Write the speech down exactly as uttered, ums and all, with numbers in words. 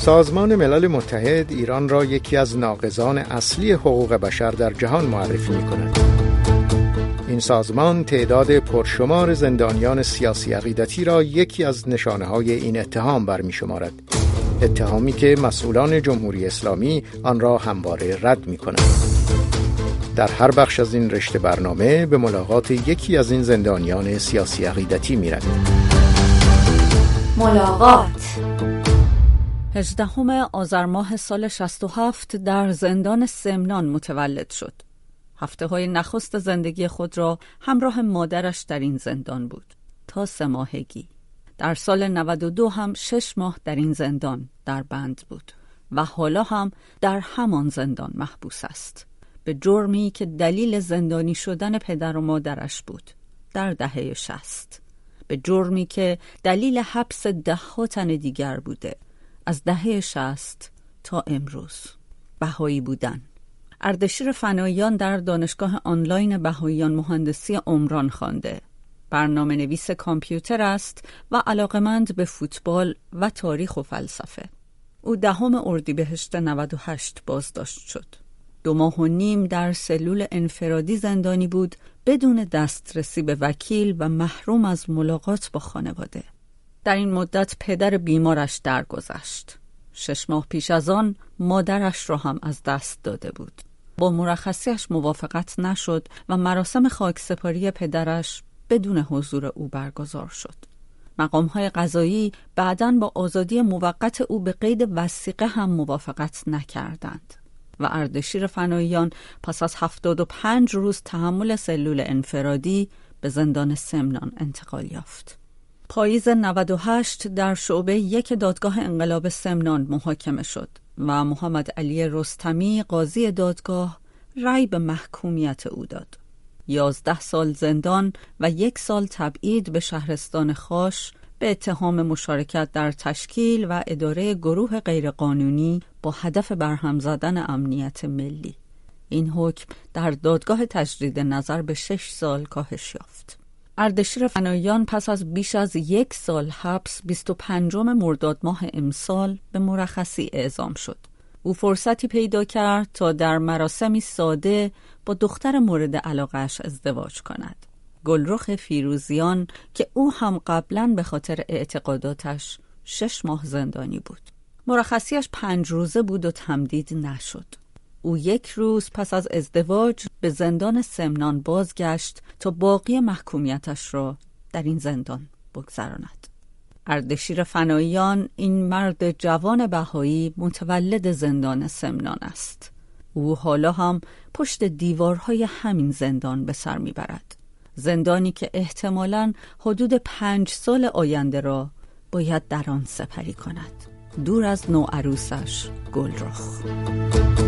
سازمان ملل متحد ایران را یکی از ناقضان اصلی حقوق بشر در جهان معرفی می‌کند. این سازمان تعداد پرشمار زندانیان سیاسی عقیدتی را یکی از نشانه‌های این اتهام برمی‌شمارد. اتهامی که مسئولان جمهوری اسلامی آن را همواره رد می‌کنند. در هر بخش از این رشته برنامه به ملاقات یکی از این زندانیان سیاسی عقیدتی می‌رویم. ملاقات هجدهم آذر ماه سال شصت و هفت در زندان سمنان متولد شد. هفته های نخست زندگی خود را همراه مادرش در این زندان بود تا سه ماهگی. در سال نود و دو هم شش ماه در این زندان در بند بود و حالا هم در همان زندان محبوس است به جرمی که دلیل زندانی شدن پدر و مادرش بود در دهه شصت، به جرمی که دلیل حبس ده ها تن دیگر بوده از دهه شصت تا امروز. بهایی بودن. اردشیر فناییان در دانشگاه آنلاین بهاییان مهندسی عمران خوانده. برنامه نویس کامپیوتر است و علاقمند به فوتبال و تاریخ و فلسفه. او دهم اردیبهشت نود و هشت بازداشت شد. دو ماه و نیم در سلول انفرادی زندانی بود بدون دسترسی به وکیل و محروم از ملاقات با خانواده. در این مدت پدر بیمارش درگذشت. شش ماه پیش از آن مادرش را هم از دست داده بود. با مرخصیش موافقت نشد و مراسم خاکسپاری پدرش بدون حضور او برگزار شد. مقام‌های قضایی بعداً با آزادی موقت او به قید وثیقه هم موافقت نکردند و اردشیر فناییان پس از هفتاد و پنج روز تحمل سلول انفرادی به زندان سمنان انتقال یافت. پاییز نود و هشت در شعبه یک دادگاه انقلاب سمنان محاکمه شد و محمد علی رستمی قاضی دادگاه رأی به محکومیت او داد. یازده سال زندان و یک سال تبعید به شهرستان خاش به اتهام مشارکت در تشکیل و اداره گروه غیرقانونی با هدف برهم زدن امنیت ملی. این حکم در دادگاه تجدید نظر به شش سال کاهش یافت. اردشیر فناییان پس از بیش از یک سال حبس بیست و پنجم مرداد ماه امسال به مرخصی اعزام شد. او فرصتی پیدا کرد تا در مراسمی ساده با دختر مورد علاقه‌اش ازدواج کند. گلرخ فیروزیان که او هم قبلاً به خاطر اعتقاداتش شش ماه زندانی بود. مرخصیش پنج روزه بود و تمدید نشد. او یک روز پس از ازدواج به زندان سمنان بازگشت تا باقی محکومیتش را در این زندان بگذراند. اردشیر فناییان این مرد جوان بهایی متولد زندان سمنان است. او حالا هم پشت دیوارهای همین زندان به سر میبرد. زندانی که احتمالاً حدود پنج سال آینده را باید در آن سپری کند، دور از نوعروسش گلرخ.